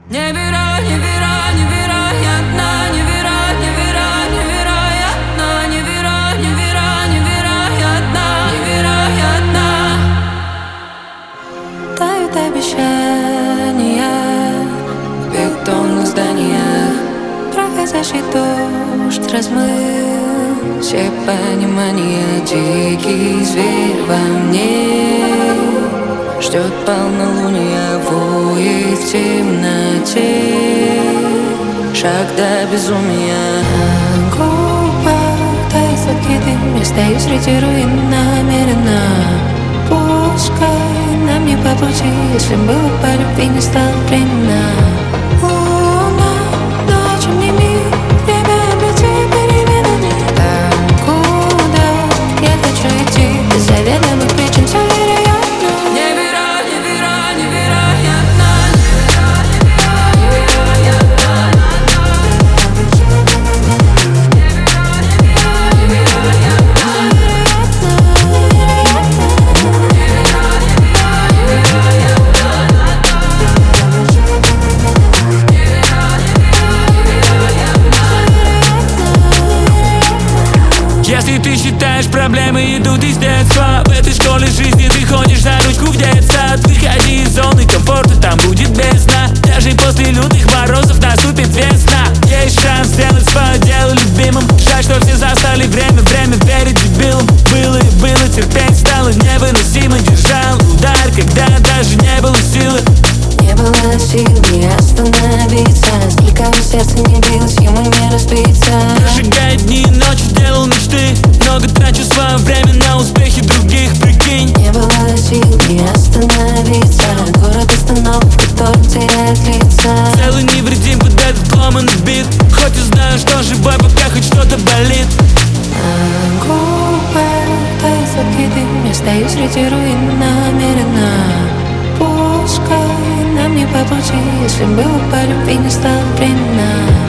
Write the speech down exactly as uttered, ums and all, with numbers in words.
Неверо, неверо, невероятно, неверо, неверо, невероятно, неверо, неверо, невероятно, невероятно. Тают обещания в бетонных зданиях. Проходящий дождь размыл все понимания. Дикий зверь во мне ждет полнолуния, воет в темноте. Шаг до безумия. Губа тает сладкий дым. Я стою среди руин намеренно. Пускай нам не по пути, если было по любви, не стало временно. Луна, ночью мне мир, время обойти переменами. Там, куда я хочу идти, без заведомых причин все вероятно. Неверо, неверо, невероятно, Если ты считаешь, проблемы идут из детства, в этой школе жизни ты ходишь за ручку в детсад. Выходи из зоны комфорта, там будет бездна. Даже после лютых морозов наступит весна. Есть шанс сделать свое дело любимым. Жаль, что все застали время, время верить дебилам. Было и было, терпеть стало невыносимо. Держал удар, когда даже не было силы. Не было сил не остановиться. Сколько в сердце не билось, ему не разбиться. Прожигает дни и ночи, делал мечты. Много трачу свое время на успехи других, прикинь. Не было сил не остановиться. Город остановок, который теряет лица. Целый невредим под этот ломаный бит. Хоть и знаю, что живой, пока хоть что-то болит. На губах тает сладкий дым. Я стою среди руин намеренно. Пускай нам не по пути, если было по любви, не стало временно.